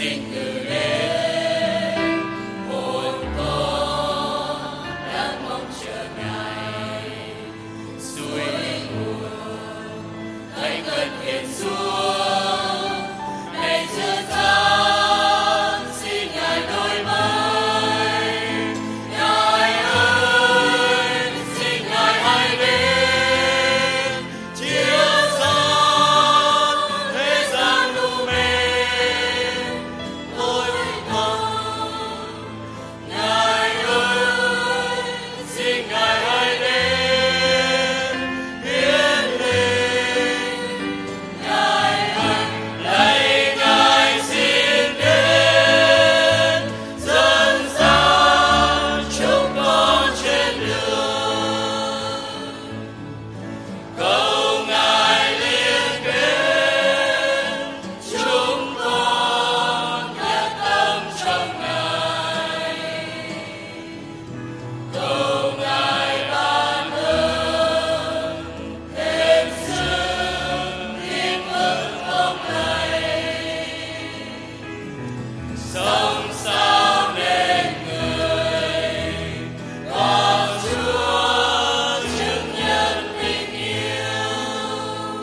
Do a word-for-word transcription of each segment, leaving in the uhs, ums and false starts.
xin ngự đến hồn con đang mong chờ Ngài suối nguồn thánh ân hiện xuống này chưa gian xin Ngài đổi mới. Ngài ơi xin Ngài hãy đến chiếu sáng thế gian u mê tối tăm. Ngài ơi xin Ngài hãy đến hiến linh. Ngài ơi lạy Ngài xin đến dẫn dắt chúng con trên đường. Cầu Ngài liên kết chúng con nhất tâm trong Ngài. Cầu Ngài ban ơn thêm sức tin mừng lòng này. Sống sao nên người con Chúa chứng nhân tình yêu.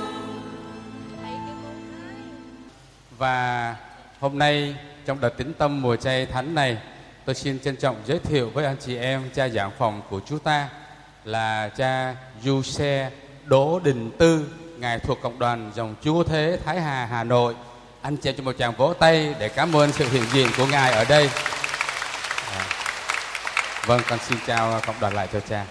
Và hôm nay trong đợt tĩnh tâm mùa chay thánh này, tôi xin trân trọng giới thiệu với anh chị em cha giảng phòng của chúng ta là cha Du Xe Đỗ Đình Tư, ngài thuộc cộng đoàn dòng Chúa Thế Thái Hà, Hà Nội. Anh chị em cho một tràng vỗ tay để cảm ơn sự hiện diện của ngài ở đây. À, vâng, con xin chào cộng đoàn lại cho cha.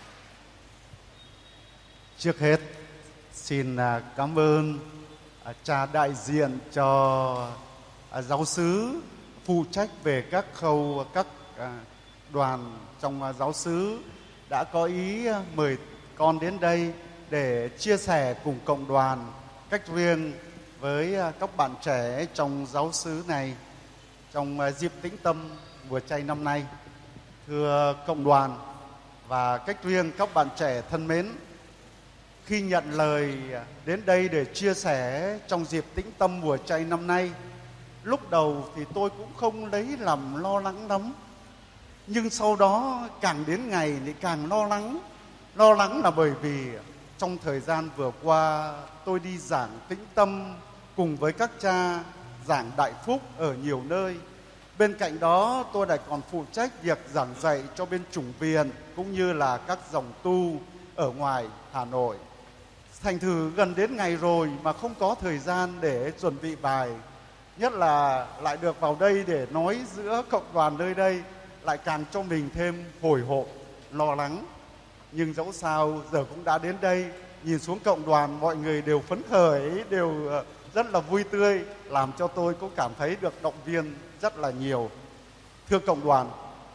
Trước hết xin à, cảm ơn à, cha đại diện cho à, giáo xứ phụ trách về các khâu các à, đoàn trong à, giáo xứ đã có ý à, mời con đến đây để chia sẻ cùng cộng đoàn cách riêng với à, các bạn trẻ trong giáo xứ này trong à, dịp tĩnh tâm mùa chay năm nay. Thưa cộng đoàn và cách riêng các bạn trẻ thân mến, khi nhận lời đến đây để chia sẻ trong dịp tĩnh tâm mùa chay năm nay, lúc đầu thì tôi cũng không lấy làm lo lắng lắm. Nhưng sau đó càng đến ngày thì càng lo lắng. Lo lắng là bởi vì trong thời gian vừa qua tôi đi giảng tĩnh tâm cùng với các cha giảng đại phúc ở nhiều nơi. Bên cạnh đó tôi lại còn phụ trách việc giảng dạy cho bên chủng viện cũng như là các dòng tu ở ngoài Hà Nội. Thành thử gần đến ngày rồi mà không có thời gian để chuẩn bị bài. Nhất là lại được vào đây để nói giữa cộng đoàn nơi đây, lại càng cho mình thêm hồi hộp, lo lắng. Nhưng dẫu sao giờ cũng đã đến đây, nhìn xuống cộng đoàn mọi người đều phấn khởi, đều rất là vui tươi, làm cho tôi cũng cảm thấy được động viên rất là nhiều. Thưa cộng đoàn,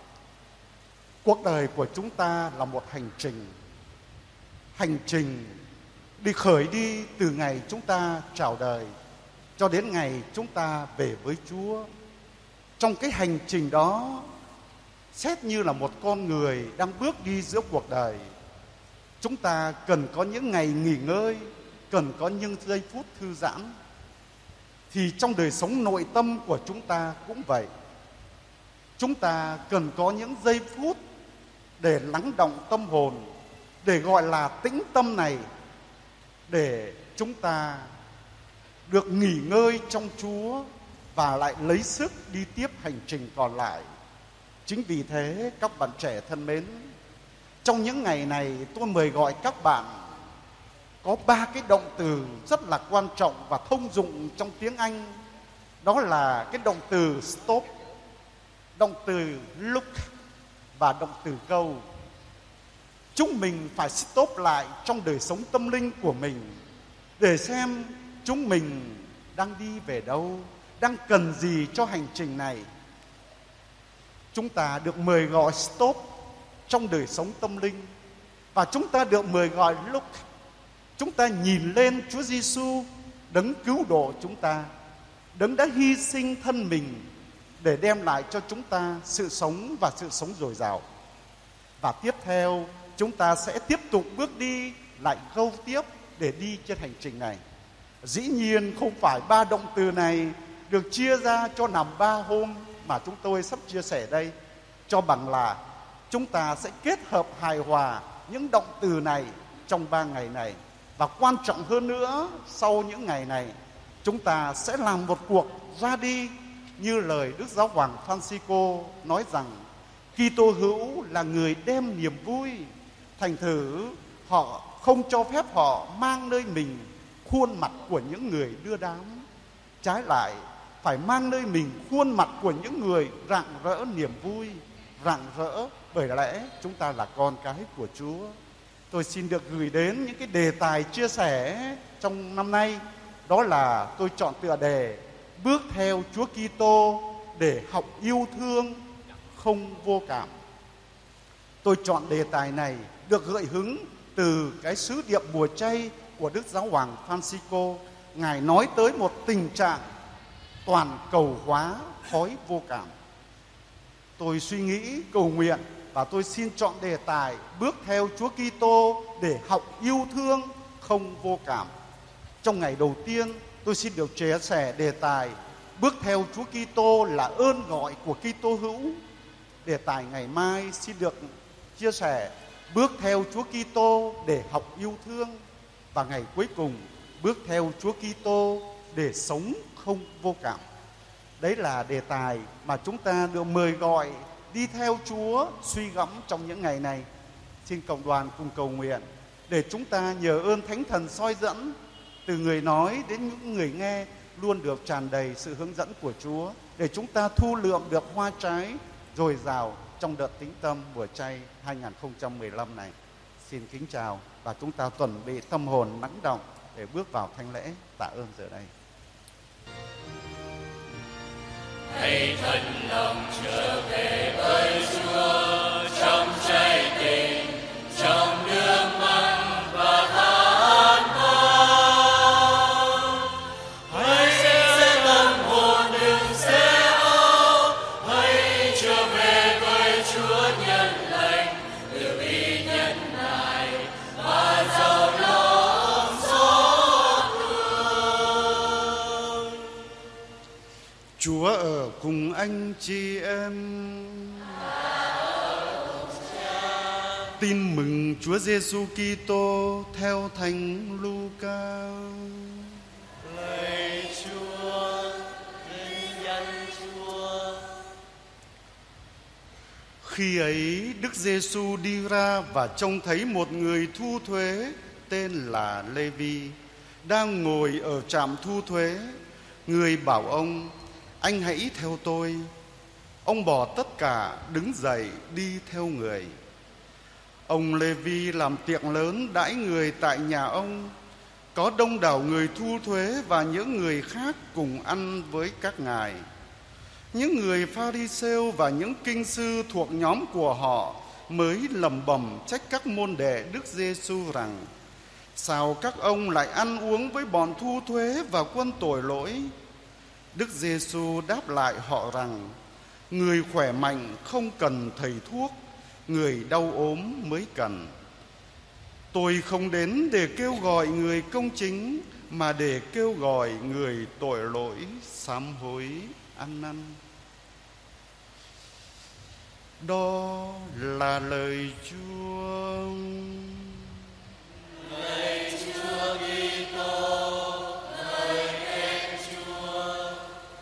cuộc đời của chúng ta là một hành trình. Hành trình đi khởi đi từ ngày chúng ta chào đời cho đến ngày chúng ta về với Chúa. Trong cái hành trình đó, xét như là một con người đang bước đi giữa cuộc đời, chúng ta cần có những ngày nghỉ ngơi, cần có những giây phút thư giãn. Thì trong đời sống nội tâm của chúng ta cũng vậy. Chúng ta cần có những giây phút để lắng động tâm hồn, để gọi là tĩnh tâm này, để chúng ta được nghỉ ngơi trong Chúa và lại lấy sức đi tiếp hành trình còn lại. Chính vì thế các bạn trẻ thân mến, trong những ngày này tôi mời gọi các bạn có ba cái động từ rất là quan trọng và thông dụng trong tiếng Anh. Đó là cái động từ stop, động từ look và động từ go. Chúng mình phải stop lại trong đời sống tâm linh của mình để xem chúng mình đang đi về đâu, đang cần gì cho hành trình này. Chúng ta được mời gọi stop trong đời sống tâm linh và chúng ta được mời gọi look. Chúng ta nhìn lên Chúa Giêsu, đấng cứu độ chúng ta, đấng đã hy sinh thân mình để đem lại cho chúng ta sự sống và sự sống dồi dào. Và tiếp theo chúng ta sẽ tiếp tục bước đi lại gâu tiếp để đi trên hành trình này. Dĩ nhiên không phải ba động từ này được chia ra cho làm ba hôm mà chúng tôi sắp chia sẻ đây, cho bằng là chúng ta sẽ kết hợp hài hòa những động từ này trong ba ngày này. Và quan trọng hơn nữa, sau những ngày này, chúng ta sẽ làm một cuộc ra đi như lời Đức Giáo hoàng Francisco nói rằng Kitô hữu là người đem niềm vui. Thành thử họ không cho phép họ mang nơi mình khuôn mặt của những người đưa đám. Trái lại, phải mang nơi mình khuôn mặt của những người rạng rỡ niềm vui, rạng rỡ bởi lẽ chúng ta là con cái của Chúa. Tôi xin được gửi đến những cái đề tài chia sẻ trong năm nay. Đó là tôi chọn tựa đề Bước theo Chúa Kitô để học yêu thương không vô cảm. Tôi chọn đề tài này được gợi hứng từ cái sứ điệp mùa chay của Đức Giáo hoàng Francisco. Ngài nói tới một tình trạng toàn cầu hóa thói vô cảm. Tôi suy nghĩ, cầu nguyện và tôi xin chọn đề tài Bước theo Chúa Kitô để học yêu thương không vô cảm. Trong ngày đầu tiên, tôi xin được chia sẻ đề tài Bước theo Chúa Kitô là ơn gọi của Kitô hữu. Đề tài ngày mai xin được chia sẻ Bước theo Chúa Kitô để học yêu thương. Và ngày cuối cùng, Bước theo Chúa Kitô để sống không vô cảm. Đấy là đề tài mà chúng ta được mời gọi đi theo Chúa suy gẫm trong những ngày này. Xin cộng đoàn cùng cầu nguyện để chúng ta nhờ ơn Thánh Thần soi dẫn, từ người nói đến những người nghe luôn được tràn đầy sự hướng dẫn của Chúa, để chúng ta thu lượm được hoa trái dồi dào trong đợt tĩnh tâm mùa chay hai không một lăm này. Xin kính chào và chúng ta chuẩn bị tâm hồn lắng động để bước vào thánh lễ tạ ơn giờ đây. Hãy thật lòng trở về với Chúa trong trái tim, trong nước mắt và khát khao. Hãy sẽ tâm hồn đừng sẽ áo, hãy trở về với Chúa nhân lành, từ bi nhân này và giàu lòng xót thương. Chúa ở cùng anh chị em. Tin mừng Chúa Giêsu Kitô theo Thánh Luca. Lạy Chúa, vinh danh Chúa. Khi ấy Đức Giêsu đi ra và trông thấy một người thu thuế tên là Lê-vi đang ngồi ở trạm thu thuế. Người bảo ông: "Anh hãy theo tôi." Ông bỏ tất cả, đứng dậy đi theo người. Ông Lê-vi làm tiệc lớn đãi người tại nhà ông. Có đông đảo người thu thuế và những người khác cùng ăn với các ngài. Những người Pha-ri-sêu và những kinh sư thuộc nhóm của họ mới lẩm bẩm trách các môn đệ Đức Giêsu rằng: "Sao các ông lại ăn uống với bọn thu thuế và quân tội lỗi?" Đức Giêsu đáp lại họ rằng: "Người khỏe mạnh không cần thầy thuốc, người đau ốm mới cần. Tôi không đến để kêu gọi người công chính, mà để kêu gọi người tội lỗi sám hối ăn năn." Đó là lời Chúa. Lạy Chúa Kitô, lời khen Chúa.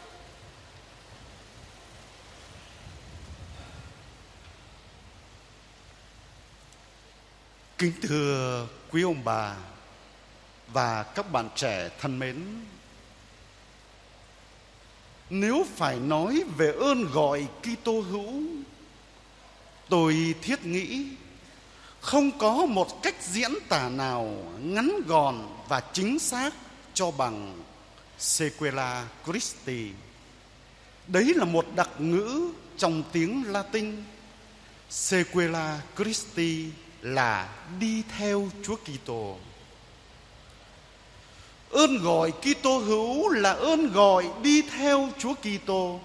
Kính thưa quý ông bà và các bạn trẻ thân mến, nếu phải nói về ơn gọi Kitô hữu, tôi thiết nghĩ không có một cách diễn tả nào ngắn gọn và chính xác cho bằng Sequela Christi. Đấy là một đặc ngữ trong tiếng Latin. Sequela Christi là đi theo Chúa Kitô. Ơn gọi Kitô hữu là ơn gọi đi theo Chúa Kitô.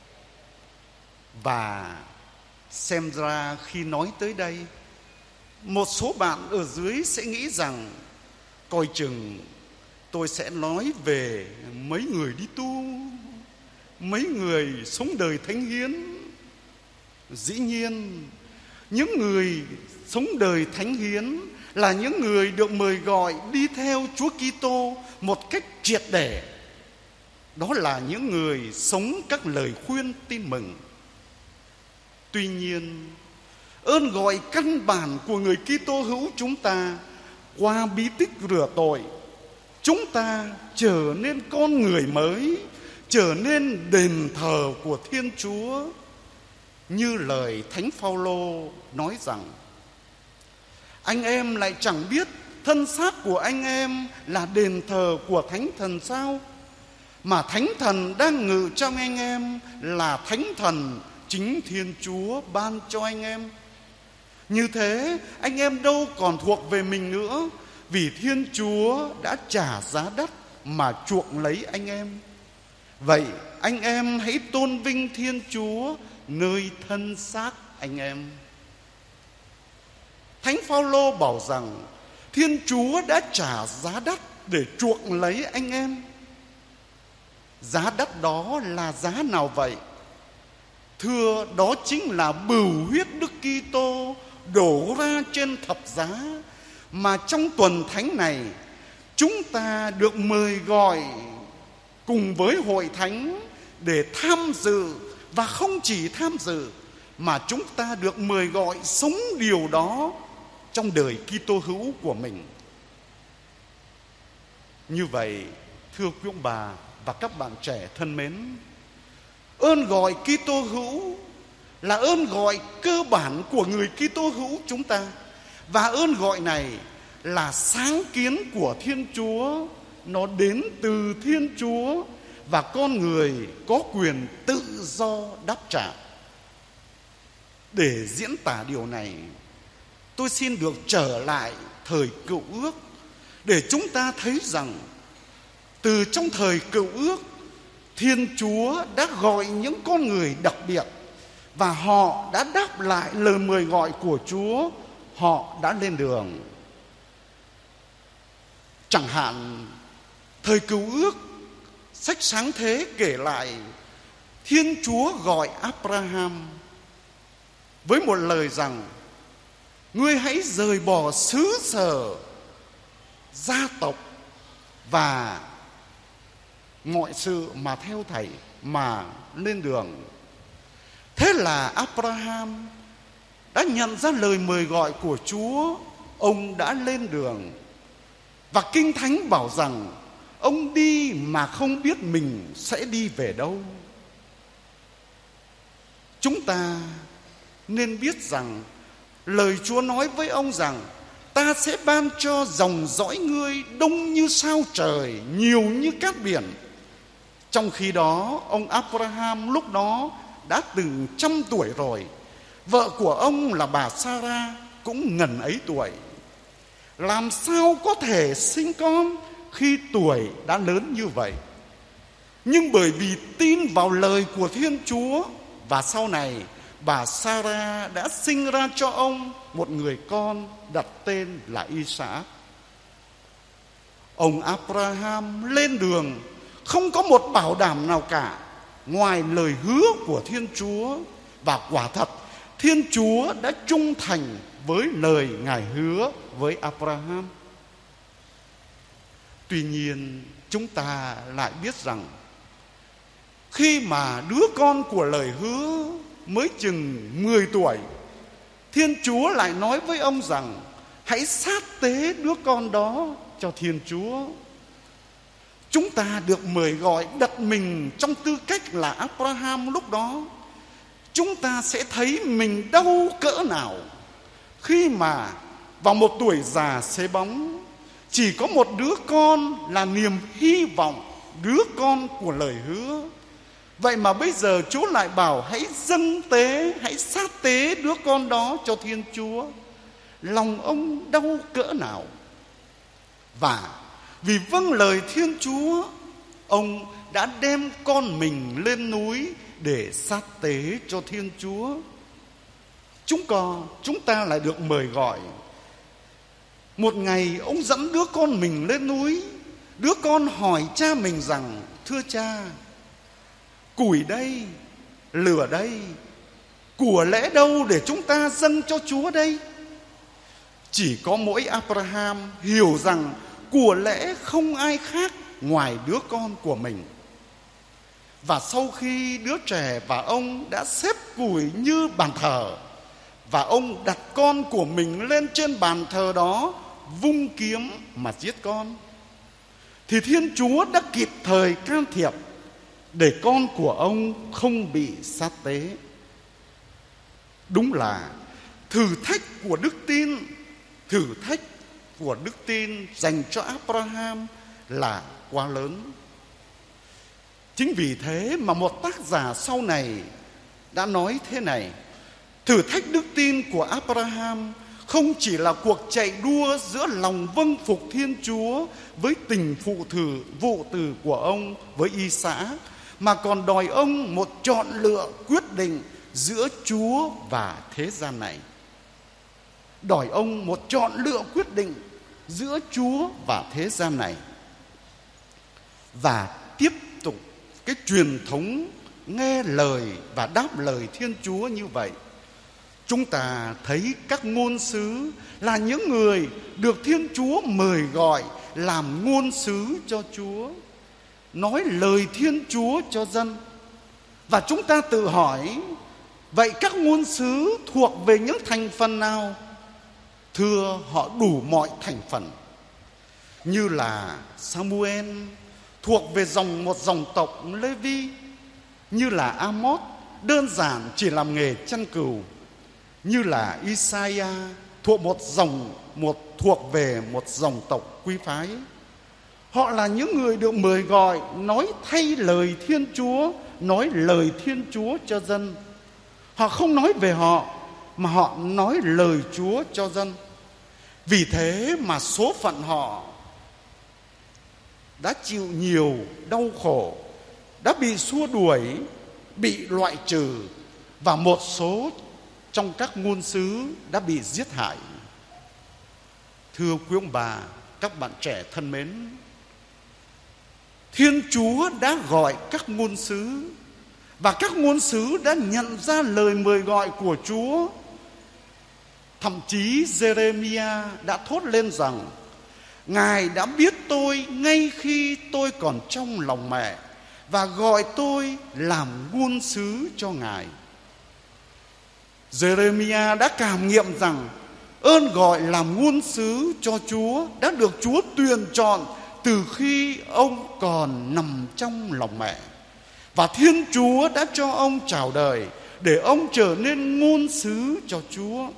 Và xem ra khi nói tới đây, một số bạn ở dưới sẽ nghĩ rằng coi chừng tôi sẽ nói về mấy người đi tu. mấy người sống đời thánh hiến? Dĩ nhiên, những người sống đời thánh hiến là những người được mời gọi đi theo Chúa Kitô một cách triệt để. Đó là những người sống các lời khuyên tin mừng. Tuy nhiên, ơn gọi căn bản của người Kitô hữu chúng ta qua bí tích rửa tội, chúng ta trở nên con người mới, trở nên đền thờ của Thiên Chúa. Như lời Thánh Phaolô nói rằng: anh em lại chẳng biết thân xác của anh em là đền thờ của Thánh Thần sao? Mà Thánh Thần đang ngự trong anh em là Thánh Thần chính Thiên Chúa ban cho anh em. Như thế, anh em đâu còn thuộc về mình nữa, vì Thiên Chúa đã trả giá đắt mà chuộc lấy anh em. Vậy anh em hãy tôn vinh Thiên Chúa nơi thân xác anh em. Thánh Phaolô bảo rằng Thiên Chúa đã trả giá đắt để chuộc lấy anh em. Giá đắt đó là giá nào vậy? Thưa, đó chính là bửu huyết Đức Kitô đổ ra trên thập giá, mà trong tuần thánh này chúng ta được mời gọi cùng với hội thánh để tham dự, và không chỉ tham dự mà chúng ta được mời gọi sống điều đó trong đời Kitô hữu của mình. Như vậy, thưa quý ông bà và các bạn trẻ thân mến, ơn gọi Kitô hữu là ơn gọi cơ bản của người Kitô hữu chúng ta, và ơn gọi này là sáng kiến của Thiên Chúa. Nó đến từ Thiên Chúa và con người có quyền tự do đáp trả. Để diễn tả điều này, tôi xin được trở lại thời Cựu Ước để chúng ta thấy rằng từ trong thời Cựu Ước, Thiên Chúa đã gọi những con người đặc biệt, và họ đã đáp lại lời mời gọi của Chúa. Họ đã lên đường. Chẳng hạn thời Cựu Ước, sách Sáng Thế kể lại Thiên Chúa gọi Abraham với một lời rằng: ngươi hãy rời bỏ xứ sở, gia tộc và mọi sự mà theo thầy mà lên đường. Thế là Abraham đã nhận ra lời mời gọi của Chúa. Ông đã lên đường, và Kinh Thánh bảo rằng ông đi mà không biết mình sẽ đi về đâu. Chúng ta nên biết rằng lời Chúa nói với ông rằng: ta sẽ ban cho dòng dõi ngươi đông như sao trời, nhiều như cát biển. Trong khi đó, ông Abraham lúc đó đã từng trăm tuổi rồi. Vợ của ông là bà Sarah cũng ngần ấy tuổi. Làm sao có thể sinh con khi tuổi đã lớn như vậy? Nhưng bởi vì tin vào lời của Thiên Chúa, và sau này bà Sarah đã sinh ra cho ông một người con đặt tên là Isaac. Ông Abraham lên đường không có một bảo đảm nào cả ngoài lời hứa của Thiên Chúa, và quả thật Thiên Chúa đã trung thành với lời Ngài hứa với Abraham. Tuy nhiên, chúng ta lại biết rằng khi mà đứa con của lời hứa mới chừng mười tuổi, Thiên Chúa lại nói với ông rằng: hãy sát tế đứa con đó cho Thiên Chúa. Chúng ta được mời gọi đặt mình trong tư cách là Abraham lúc đó. Chúng ta sẽ thấy mình đau cỡ nào khi mà vào một tuổi già xế bóng, chỉ có một đứa con là niềm hy vọng, đứa con của lời hứa. Vậy mà bây giờ Chúa lại bảo hãy dâng tế, hãy sát tế đứa con đó cho Thiên Chúa. Lòng ông đau cỡ nào. Và vì vâng lời Thiên Chúa, ông đã đem con mình lên núi để sát tế cho Thiên Chúa. Chúng con, chúng ta lại được mời gọi. Một ngày ông dẫn đứa con mình lên núi. Đứa con hỏi cha mình rằng: thưa cha, củi đây, lửa đây, của lễ đâu để chúng ta dâng cho Chúa đây? Chỉ có mỗi Abraham hiểu rằng của lễ không ai khác ngoài đứa con của mình. Và sau khi đứa trẻ và ông đã xếp củi như bàn thờ, và ông đặt con của mình lên trên bàn thờ đó, vung kiếm mà giết con, thì Thiên Chúa đã kịp thời can thiệp để con của ông không bị sát tế. Đúng là thử thách của đức tin, thử thách của đức tin dành cho Abraham là quá lớn. Chính vì thế mà một tác giả sau này đã nói thế này: thử thách đức tin của Abraham không chỉ là cuộc chạy đua giữa lòng vâng phục Thiên Chúa với tình phụ thử vụ tử của ông với Isaac, mà còn đòi ông một chọn lựa quyết định giữa Chúa và thế gian này. Đòi ông một chọn lựa quyết định giữa Chúa và thế gian này. Và tiếp tục cái truyền thống nghe lời và đáp lời Thiên Chúa như vậy, chúng ta thấy các ngôn sứ là những người được Thiên Chúa mời gọi làm ngôn sứ cho Chúa, nói lời Thiên Chúa cho dân. Và chúng ta tự hỏi, vậy các ngôn sứ thuộc về những thành phần nào? Thưa, họ đủ mọi thành phần. Như là Samuel thuộc về dòng một dòng tộc Lê-vi, như là Amos đơn giản chỉ làm nghề chăn cừu, như là Isaiah thuộc một dòng một thuộc về một dòng tộc quý phái. Họ là những người được mời gọi nói thay lời Thiên Chúa, nói lời Thiên Chúa cho dân. Họ không nói về họ, mà họ nói lời Chúa cho dân. Vì thế mà số phận họ đã chịu nhiều đau khổ, đã bị xua đuổi, bị loại trừ, và một số trong các ngôn sứ đã bị giết hại. Thưa quý ông bà, các bạn trẻ thân mến, Thiên Chúa đã gọi các ngôn sứ, và các ngôn sứ đã nhận ra lời mời gọi của Chúa. Thậm chí Giê-rê-mi-a đã thốt lên rằng: Ngài đã biết tôi ngay khi tôi còn trong lòng mẹ, và gọi tôi làm ngôn sứ cho Ngài. Giê-rê-mi-a đã cảm nghiệm rằng ơn gọi làm ngôn sứ cho Chúa đã được Chúa tuyển chọn từ khi ông còn nằm trong lòng mẹ. Và Thiên Chúa đã cho ông chào đời để ông trở nên ngôn sứ cho Chúa.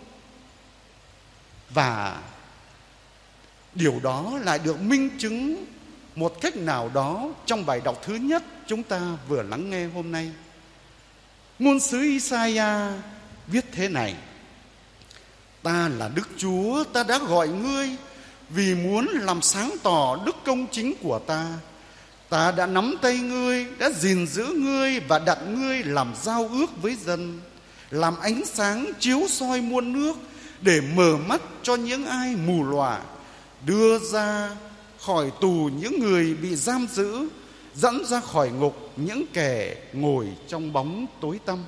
Và điều đó lại được minh chứng một cách nào đó trong bài đọc thứ nhất chúng ta vừa lắng nghe hôm nay. Ngôn sứ Isaiah viết thế này: Ta là Đức Chúa, ta đã gọi ngươi vì muốn làm sáng tỏ đức công chính của ta. Ta đã nắm tay ngươi, đã gìn giữ ngươi và đặt ngươi làm giao ước với dân, làm ánh sáng chiếu soi muôn nước, để mở mắt cho những ai mù lòa, đưa ra khỏi tù những người bị giam giữ, dẫn ra khỏi ngục những kẻ ngồi trong bóng tối tăm.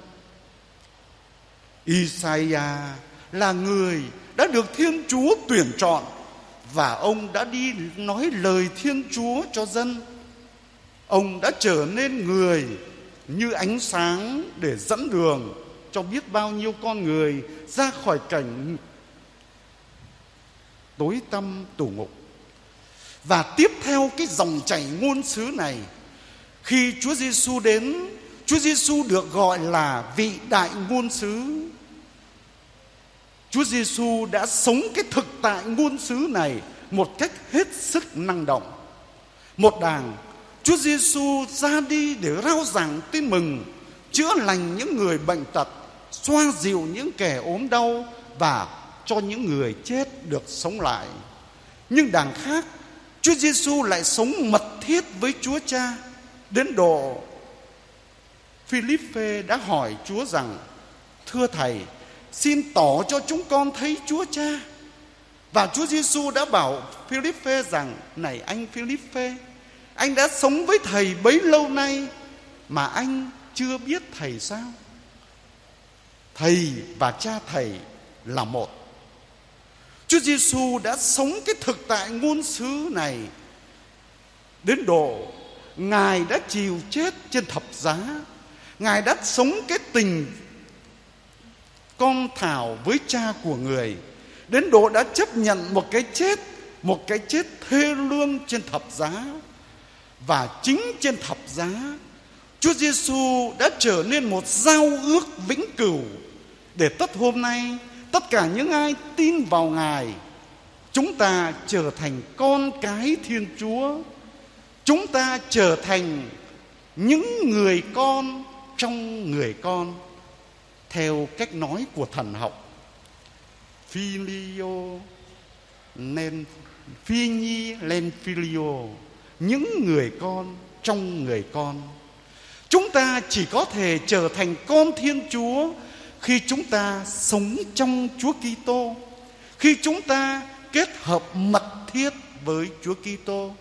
Isaiah là người đã được Thiên Chúa tuyển chọn, và ông đã đi nói lời Thiên Chúa cho dân. Ông đã trở nên người như ánh sáng để dẫn đường cho biết bao nhiêu con người ra khỏi cảnh tối tăm tù ngục. Và tiếp theo cái dòng chảy ngôn sứ này, khi Chúa Giêsu đến, Chúa Giêsu được gọi là vị đại ngôn sứ. Chúa Giêsu đã sống cái thực tại ngôn sứ này một cách hết sức năng động. Một đàng, Chúa Giêsu ra đi để rao giảng tin mừng, chữa lành những người bệnh tật, xoa dịu những kẻ ốm đau, và cho những người chết được sống lại. Nhưng đằng khác, Chúa Giêsu lại sống mật thiết với Chúa Cha, đến độ Philippe đã hỏi Chúa rằng: Thưa Thầy, xin tỏ cho chúng con thấy Chúa Cha. Và Chúa Giêsu đã bảo Philippe rằng: Này anh Philippe, anh đã sống với Thầy bấy lâu nay mà anh chưa biết thầy sao? Thầy và cha thầy là một. Chúa Giêsu đã sống cái thực tại ngôn sứ này đến độ Ngài đã chịu chết trên thập giá. Ngài đã sống cái tình con thảo với cha của người, đến độ đã chấp nhận một cái chết, một cái chết thê lương trên thập giá. Và chính trên thập giá, Chúa Giêsu đã trở nên một giao ước vĩnh cửu, để tất hôm nay tất cả những ai tin vào Ngài, chúng ta trở thành con cái Thiên Chúa. Chúng ta trở thành những người con trong người con, theo cách nói của thần học Filio nen Fini len Filio, những người con trong người con. Chúng ta chỉ có thể trở thành con Thiên Chúa khi chúng ta sống trong Chúa Kitô, khi chúng ta kết hợp mật thiết với Chúa Kitô.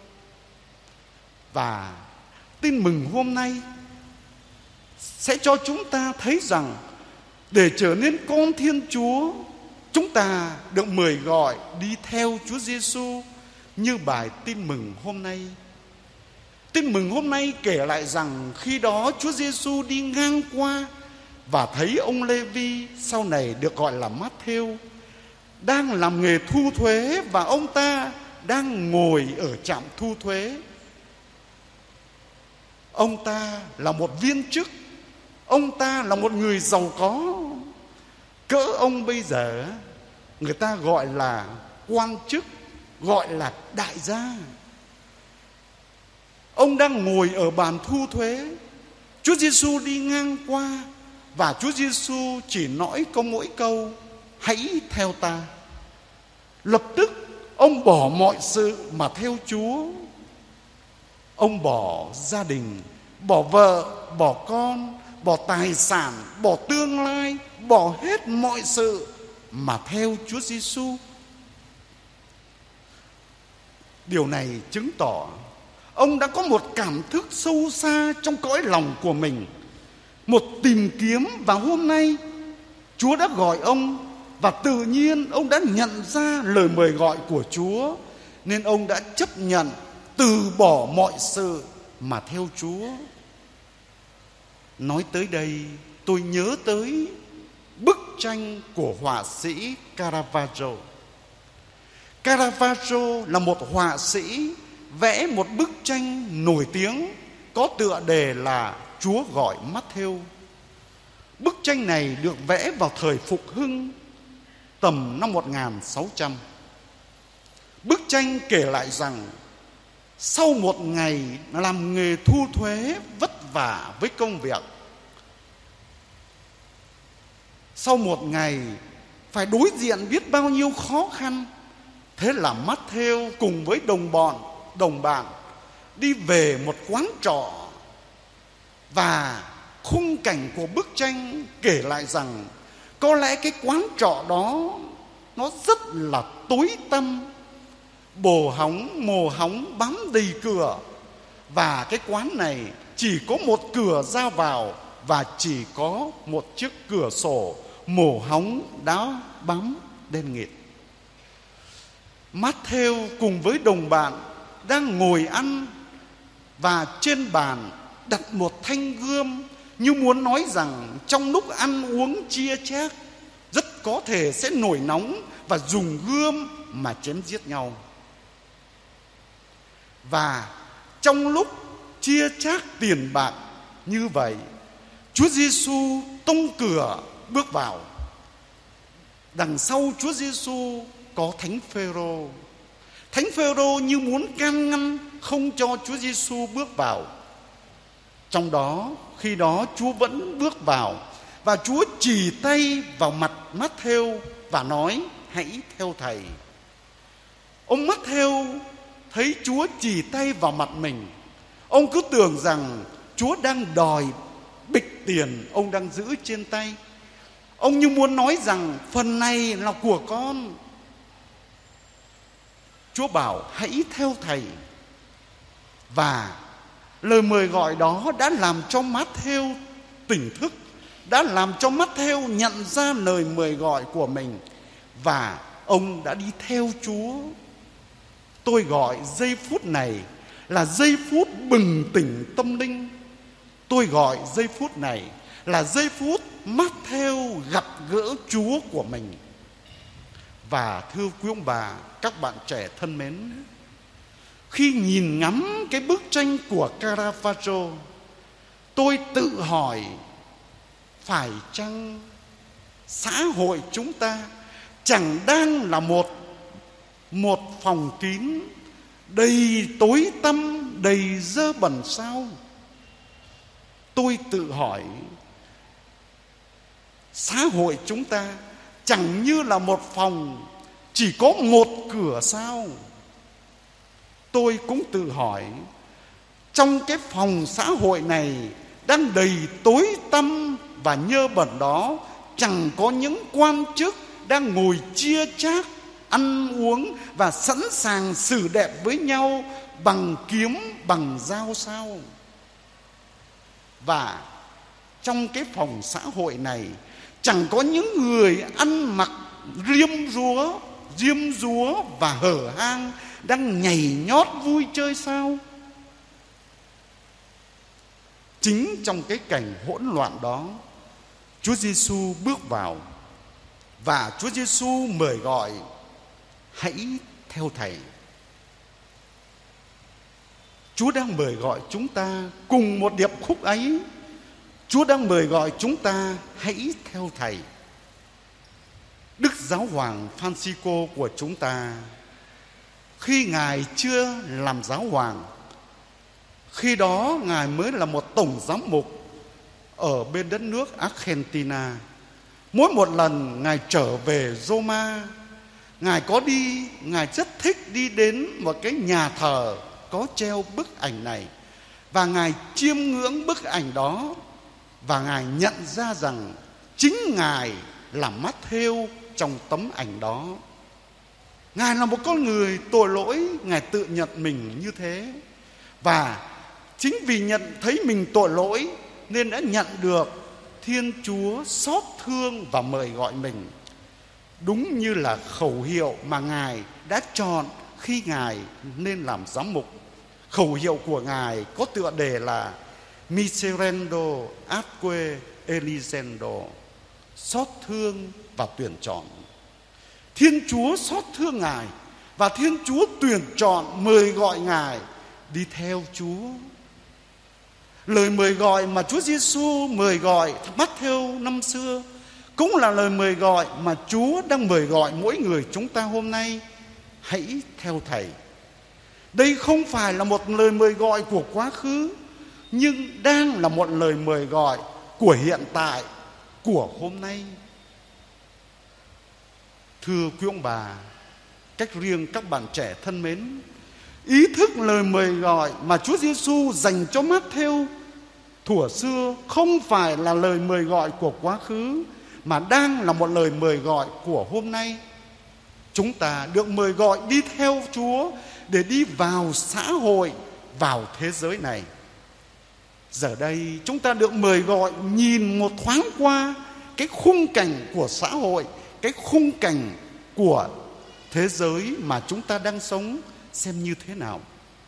Và tin mừng hôm nay sẽ cho chúng ta thấy rằng để trở nên con Thiên Chúa, chúng ta được mời gọi đi theo Chúa Giêsu như bài tin mừng hôm nay. Tin mừng hôm nay kể lại rằng khi đó Chúa Giêsu đi ngang qua và thấy ông Lê-vi, sau này được gọi là Mát-thêu, đang làm nghề thu thuế, và ông ta đang ngồi ở trạm thu thuế. Ông ta là một viên chức, ông ta là một người giàu có. Cỡ ông bây giờ người ta gọi là quan chức, gọi là đại gia. Ông đang ngồi ở bàn thu thuế. Chúa Giêsu đi ngang qua, và Chúa Giêsu chỉ nói có mỗi câu: hãy theo ta. Lập tức ông bỏ mọi sự mà theo Chúa. Ông bỏ gia đình, bỏ vợ, bỏ con, bỏ tài sản, bỏ tương lai, bỏ hết mọi sự mà theo Chúa Giêsu. Điều này chứng tỏ ông đã có một cảm thức sâu xa trong cõi lòng của mình, một tìm kiếm. Và hôm nay Chúa đã gọi ông, và tự nhiên ông đã nhận ra lời mời gọi của Chúa, nên ông đã chấp nhận từ bỏ mọi sự mà theo Chúa. Nói tới đây, tôi nhớ tới bức tranh của họa sĩ Caravaggio. Caravaggio là một họa sĩ vẽ một bức tranh nổi tiếng có tựa đề là Chúa gọi Mát-thêu. Bức tranh này được vẽ vào thời Phục Hưng, tầm năm một nghìn sáu trăm. Bức tranh kể lại rằng sau một ngày làm nghề thu thuế vất vả với công việc, sau một ngày phải đối diện biết bao nhiêu khó khăn, thế là Mát-thêu cùng với đồng bọn, đồng bạn đi về một quán trọ. Và khung cảnh của bức tranh kể lại rằng có lẽ cái quán trọ đó nó rất là tối tăm, bồ hóng mồ hóng bám đầy cửa, và cái quán này chỉ có một cửa ra vào và chỉ có một chiếc cửa sổ mồ hóng đá bám đen nghịt. Mát-thêu cùng với đồng bạn đang ngồi ăn, và trên bàn đặt một thanh gươm, như muốn nói rằng trong lúc ăn uống chia chác rất có thể sẽ nổi nóng và dùng gươm mà chém giết nhau. Và trong lúc chia chác tiền bạc như vậy, Chúa Giêsu tông cửa bước vào. Đằng sau Chúa Giêsu có Thánh Phêrô. Thánh Phêrô như muốn can ngăn không cho Chúa Giêsu bước vào. Trong đó, khi đó Chúa vẫn bước vào, và Chúa chỉ tay vào mặt Mát-thêu và nói: hãy theo thầy. Ông Mát-thêu thấy Chúa chỉ tay vào mặt mình, ông cứ tưởng rằng Chúa đang đòi bịch tiền ông đang giữ trên tay. Ông như muốn nói rằng phần này là của con. Chúa bảo hãy theo thầy. Và lời mời gọi đó đã làm cho Mát-thêu tỉnh thức đã làm cho Matthew nhận ra lời mời gọi của mình, và ông đã đi theo Chúa. Tôi gọi giây phút này là giây phút bừng tỉnh tâm linh. Tôi gọi giây phút này là giây phút Matthew gặp gỡ Chúa của mình. Và thưa quý ông bà, các bạn trẻ thân mến, khi nhìn ngắm cái bức tranh của Caravaggio, tôi tự hỏi, phải chăng xã hội chúng ta chẳng đang là một một phòng kín đầy tối tăm, đầy dơ bẩn sao? Tôi tự hỏi, xã hội chúng ta chẳng như là một phòng chỉ có một cửa sao? Tôi cũng tự hỏi, trong cái phòng xã hội này đang đầy tối tăm và nhơ bẩn đó, chẳng có những quan chức đang ngồi chia chác, ăn uống và sẵn sàng xử đẹp với nhau bằng kiếm, bằng dao sao? Và trong cái phòng xã hội này chẳng có những người ăn mặc riêm rúa, diêm dúa và hở hang đang nhảy nhót vui chơi sao? Chính trong cái cảnh hỗn loạn đó, Chúa Giêsu bước vào và Chúa Giêsu mời gọi, hãy theo Thầy. Chúa đang mời gọi chúng ta cùng một điệp khúc ấy. Chúa đang mời gọi chúng ta hãy theo Thầy. Đức Giáo hoàng Francisco của chúng ta, khi Ngài chưa làm giáo hoàng, khi đó Ngài mới là một tổng giám mục ở bên đất nước Argentina. Mỗi một lần Ngài trở về Roma, Ngài có đi, Ngài rất thích đi đến một cái nhà thờ có treo bức ảnh này, và Ngài chiêm ngưỡng bức ảnh đó, và Ngài nhận ra rằng chính Ngài là Matthew trong tấm ảnh đó. Ngài là một con người tội lỗi, Ngài tự nhận mình như thế. Và chính vì nhận thấy mình tội lỗi nên đã nhận được Thiên Chúa xót thương và mời gọi mình. Đúng như là khẩu hiệu mà Ngài đã chọn khi Ngài nên làm giám mục. Khẩu hiệu của Ngài có tựa đề là Miserendo atque eligendo, xót thương và tuyển chọn. Thiên Chúa xót thương Ngài, và Thiên Chúa tuyển chọn mời gọi Ngài đi theo Chúa. Lời mời gọi mà Chúa Giêsu mời gọi Matthew năm xưa cũng là lời mời gọi mà Chúa đang mời gọi mỗi người chúng ta hôm nay, hãy theo Thầy. Đây không phải là một lời mời gọi của quá khứ, nhưng đang là một lời mời gọi của hiện tại, của hôm nay. Thưa quý ông bà, cách riêng các bạn trẻ thân mến, ý thức lời mời gọi mà Chúa Giêsu dành cho Matthew thuở xưa không phải là lời mời gọi của quá khứ, mà đang là một lời mời gọi của hôm nay. Chúng ta được mời gọi đi theo Chúa để đi vào xã hội, vào thế giới này. Giờ đây chúng ta được mời gọi nhìn một thoáng qua cái khung cảnh của xã hội, cái khung cảnh của thế giới mà chúng ta đang sống xem như thế nào.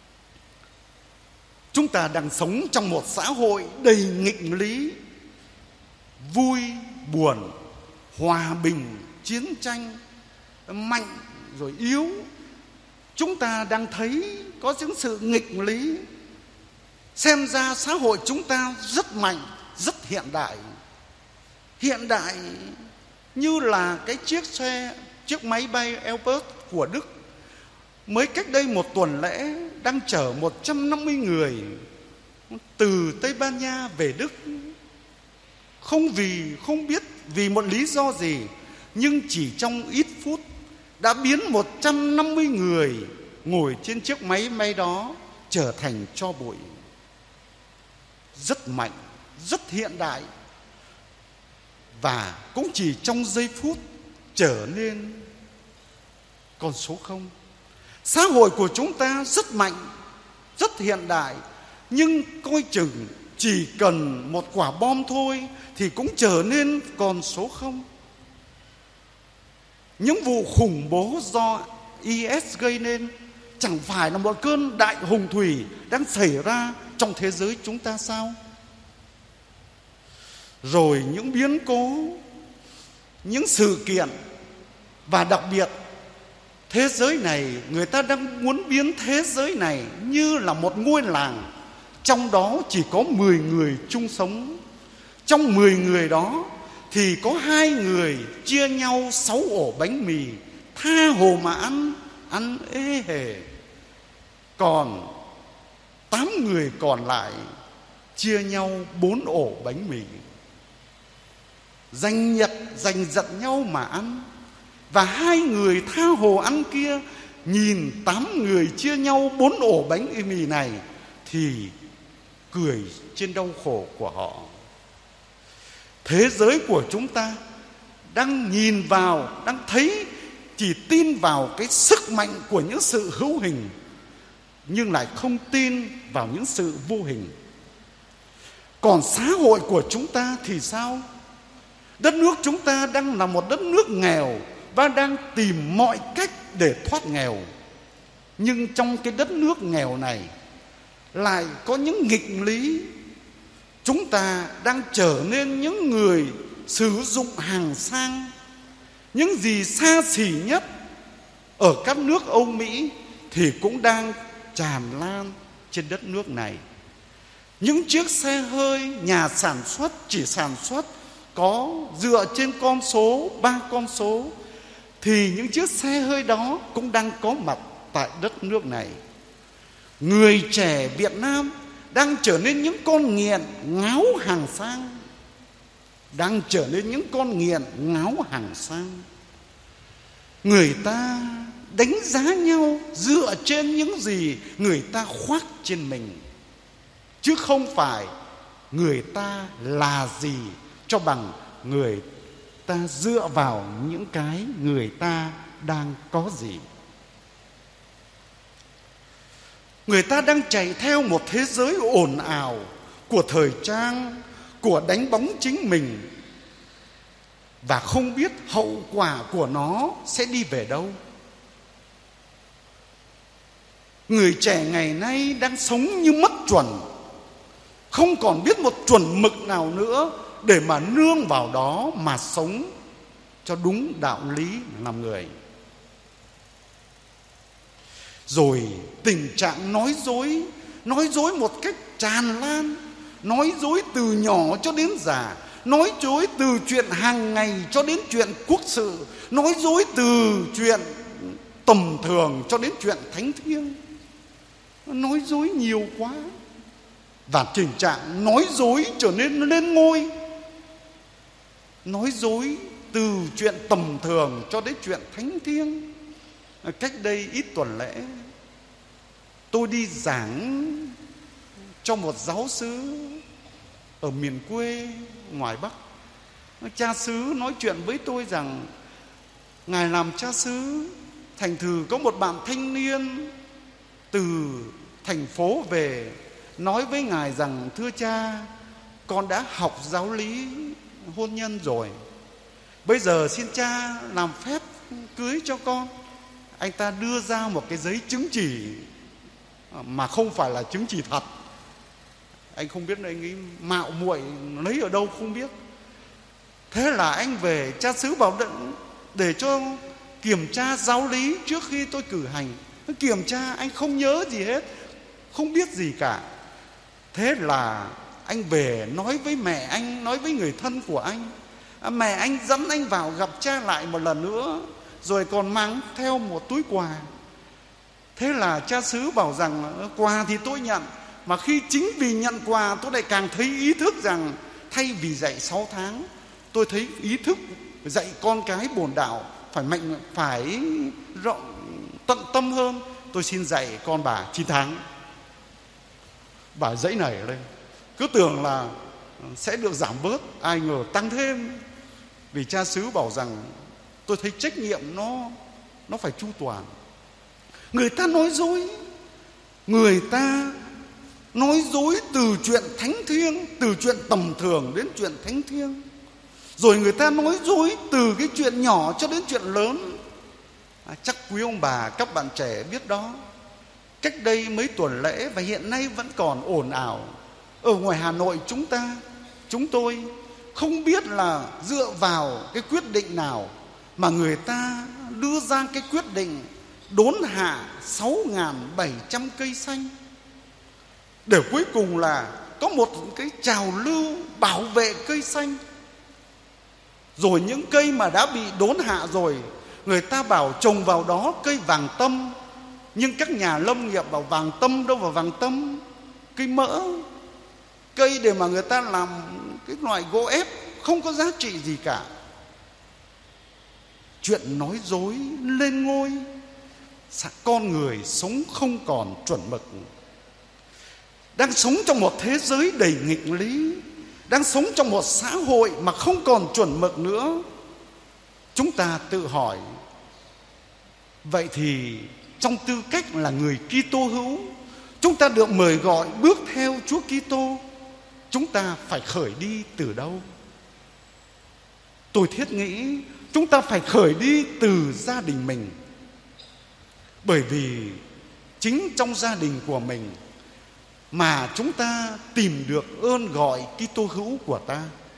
Chúng ta đang sống trong một xã hội đầy nghịch lý, vui, buồn, hòa bình, chiến tranh, mạnh rồi yếu. Chúng ta đang thấy có những sự nghịch lý. Xem ra xã hội chúng ta rất mạnh, rất hiện đại. Hiện đại như là cái chiếc xe, chiếc máy bay Airbus của Đức mới cách đây một tuần lễ đang chở một trăm năm mươi người từ Tây Ban Nha về Đức. Không vì, không biết vì một lý do gì, nhưng chỉ trong ít phút đã biến một trăm năm mươi người ngồi trên chiếc máy bay đó trở thành tro bụi. Rất mạnh, rất hiện đại, và cũng chỉ trong giây phút trở nên con số không. Xã hội của chúng ta rất mạnh, rất hiện đại, nhưng coi chừng chỉ cần một quả bom thôi thì cũng trở nên con số không. Những vụ khủng bố do i ét gây nên chẳng phải là một cơn đại hồng thủy đang xảy ra trong thế giới chúng ta sao? Rồi những biến cố, những sự kiện, và đặc biệt thế giới này, người ta đang muốn biến thế giới này như là một ngôi làng, trong đó chỉ có mười người chung sống. Trong mười người đó thì có hai người chia nhau sáu ổ bánh mì, tha hồ mà ăn, ăn ê hề. Còn tám người còn lại chia nhau bốn ổ bánh mì, giành nhật giành giật nhau mà ăn. Và hai người tha hồ ăn kia nhìn tám người chia nhau bốn ổ bánh mì này thì cười trên đau khổ của họ. Thế giới của chúng ta đang nhìn vào, đang thấy, chỉ tin vào cái sức mạnh của những sự hữu hình, nhưng lại không tin vào những sự vô hình. Còn xã hội của chúng ta thì sao? Đất nước chúng ta đang là một đất nước nghèo và đang tìm mọi cách để thoát nghèo. Nhưng trong cái đất nước nghèo này lại có những nghịch lý. Chúng ta đang trở nên những người sử dụng hàng sang. Những gì xa xỉ nhất ở các nước Âu Mỹ thì cũng đang tràn lan trên đất nước này. Những chiếc xe hơi nhà sản xuất chỉ sản xuất có dựa trên con số, ba con số, thì những chiếc xe hơi đó cũng đang có mặt tại đất nước này. Người trẻ Việt Nam đang trở nên những con nghiện ngáo hàng sang. Đang trở nên những con nghiện ngáo hàng sang. Người ta đánh giá nhau dựa trên những gì người ta khoác trên mình, chứ không phải người ta là gì cho bằng người ta dựa vào những cái người ta đang có gì. Người ta đang chạy theo một thế giới ồn ào của thời trang, của đánh bóng chính mình, và không biết hậu quả của nó sẽ đi về đâu. Người trẻ ngày nay đang sống như mất chuẩn, không còn biết một chuẩn mực nào nữa để mà nương vào đó mà sống cho đúng đạo lý làm người. Rồi tình trạng nói dối, nói dối một cách tràn lan, nói dối từ nhỏ cho đến già, nói dối từ chuyện hàng ngày cho đến chuyện quốc sự, nói dối từ chuyện tầm thường cho đến chuyện thánh thiêng. Nói dối nhiều quá, và tình trạng nói dối trở nên lên ngôi. Nói dối từ chuyện tầm thường cho đến chuyện thánh thiêng. Cách đây ít tuần lễ, tôi đi giảng cho một giáo xứ ở miền quê ngoài Bắc. Cha xứ nói chuyện với tôi rằng ngài làm cha xứ, thành thử có một bạn thanh niên từ thành phố về nói với ngài rằng: thưa cha, con đã học giáo lý hôn nhân rồi, bây giờ xin cha làm phép cưới cho con. Anh ta đưa ra một cái giấy chứng chỉ mà không phải là chứng chỉ thật. Anh không biết anh ấy mạo muội lấy ở đâu không biết. Thế là anh về, cha xứ bảo để cho kiểm tra giáo lý trước khi tôi cử hành. Kiểm tra anh không nhớ gì hết, không biết gì cả. Thế là anh về nói với mẹ anh, nói với người thân của anh. Mẹ anh dẫn anh vào gặp cha lại một lần nữa, rồi còn mang theo một túi quà. Thế là cha xứ bảo rằng quà thì tôi nhận, mà khi chính vì nhận quà tôi lại càng thấy ý thức rằng thay vì dạy sáu tháng, tôi thấy ý thức dạy con cái bổn đạo phải mạnh, phải rộng tận tâm hơn. Tôi xin dạy con bà chín tháng. Bà dãy nảy lên, cứ tưởng là sẽ được giảm bớt, ai ngờ tăng thêm. Vì cha xứ bảo rằng tôi thấy trách nhiệm nó nó phải chu toàn. Người ta nói dối, người ta nói dối từ chuyện thánh thiêng, từ chuyện tầm thường đến chuyện thánh thiêng. Rồi người ta nói dối từ cái chuyện nhỏ cho đến chuyện lớn. À, chắc quý ông bà, các bạn trẻ biết đó. Cách đây mấy tuần lễ và hiện nay vẫn còn ồn ào ở ngoài Hà Nội chúng ta, chúng tôi không biết là dựa vào cái quyết định nào mà người ta đưa ra cái quyết định đốn hạ sáu nghìn bảy trăm cây xanh, để cuối cùng là có một cái trào lưu bảo vệ cây xanh. Rồi những cây mà đã bị đốn hạ rồi, người ta bảo trồng vào đó cây vàng tâm, nhưng các nhà lâm nghiệp bảo vàng tâm đâu vào vàng tâm, cây mỡ, cây để mà người ta làm cái loại gỗ ép không có giá trị gì cả. Chuyện nói dối lên ngôi, con người sống không còn chuẩn mực, đang sống trong một thế giới đầy nghịch lý, đang sống trong một xã hội mà không còn chuẩn mực nữa. Chúng ta tự hỏi, vậy thì trong tư cách là người Kitô hữu, chúng ta được mời gọi bước theo Chúa Kitô, chúng ta phải khởi đi từ đâu? Tôi thiết nghĩ chúng ta phải khởi đi từ gia đình mình. Bởi vì chính trong gia đình của mình mà chúng ta tìm được ơn gọi Kitô hữu của ta.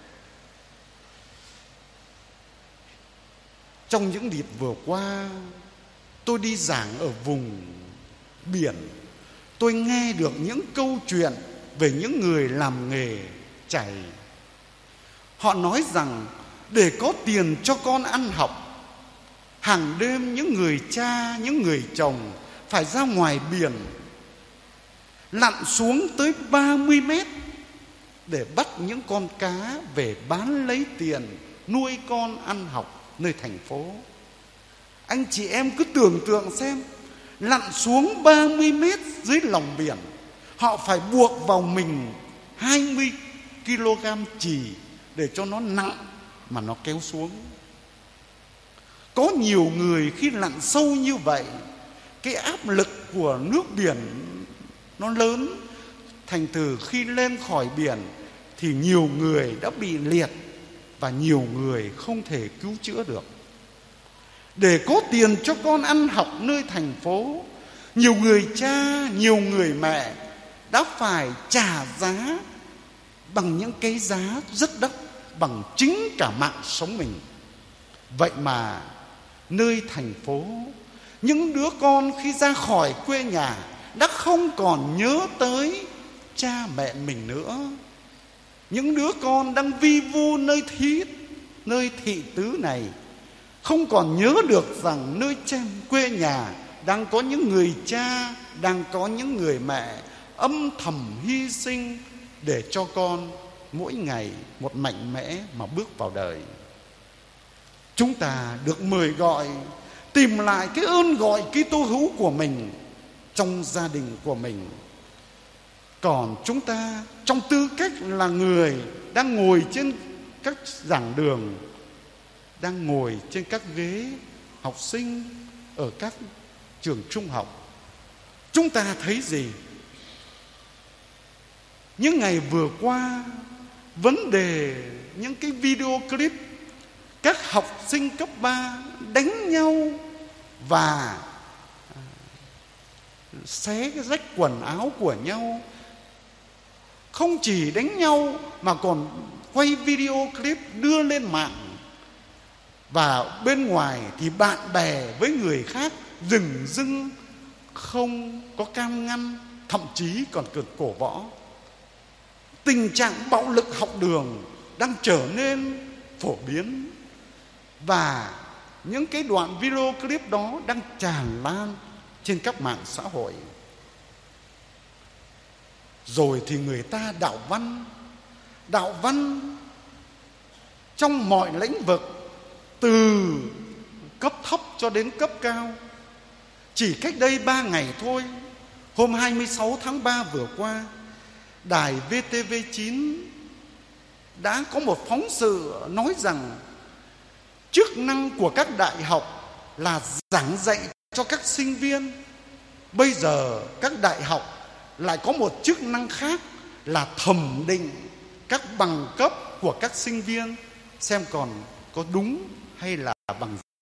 Trong những dịp vừa qua, tôi đi giảng ở vùng biển, tôi nghe được những câu chuyện về những người làm nghề chày. Họ nói rằng để có tiền cho con ăn học, hàng đêm những người cha, những người chồng phải ra ngoài biển lặn xuống tới ba mươi mét để bắt những con cá về bán lấy tiền nuôi con ăn học nơi thành phố. Anh chị em cứ tưởng tượng xem, lặn xuống ba mươi mét dưới lòng biển, họ phải buộc vào mình hai mươi ki lô gam chì để cho nó nặng mà nó kéo xuống. Có nhiều người khi lặn sâu như vậy, cái áp lực của nước biển nó lớn, thành từ khi lên khỏi biển thì nhiều người đã bị liệt và nhiều người không thể cứu chữa được. Để có tiền cho con ăn học nơi thành phố, nhiều người cha, nhiều người mẹ đã phải trả giá bằng những cái giá rất đắt, bằng chính cả mạng sống mình. Vậy mà nơi thành phố, những đứa con khi ra khỏi quê nhà đã không còn nhớ tới cha mẹ mình nữa. Những đứa con đang vi vu nơi thí, nơi thị tứ này không còn nhớ được rằng nơi trên quê nhà đang có những người cha, đang có những người mẹ âm thầm hy sinh để cho con mỗi ngày một mạnh mẽ mà bước vào đời. Chúng ta được mời gọi tìm lại cái ơn gọi Kitô hữu của mình trong gia đình của mình. Còn chúng ta trong tư cách là người đang ngồi trên các giảng đường, đang ngồi trên các ghế học sinh ở các trường trung học, chúng ta thấy gì? Những ngày vừa qua, vấn đề những cái video clip các học sinh cấp ba đánh nhau và xé cái rách quần áo của nhau. Không chỉ đánh nhau mà còn quay video clip đưa lên mạng. Và bên ngoài thì bạn bè với người khác dừng dưng không có can ngăn, thậm chí còn cợt cổ võ. Tình trạng bạo lực học đường đang trở nên phổ biến, và những cái đoạn video clip đó đang tràn lan trên các mạng xã hội. Rồi thì người ta đạo văn, đạo văn trong mọi lĩnh vực, từ cấp thấp cho đến cấp cao. Chỉ cách đây ba ngày thôi, hôm hai mươi sáu tháng ba vừa qua, đài vê tê vê chín đã có một phóng sự nói rằng chức năng của các đại học là giảng dạy cho các sinh viên. Bây giờ các đại học lại có một chức năng khác là thẩm định các bằng cấp của các sinh viên xem còn có đúng hay là bằng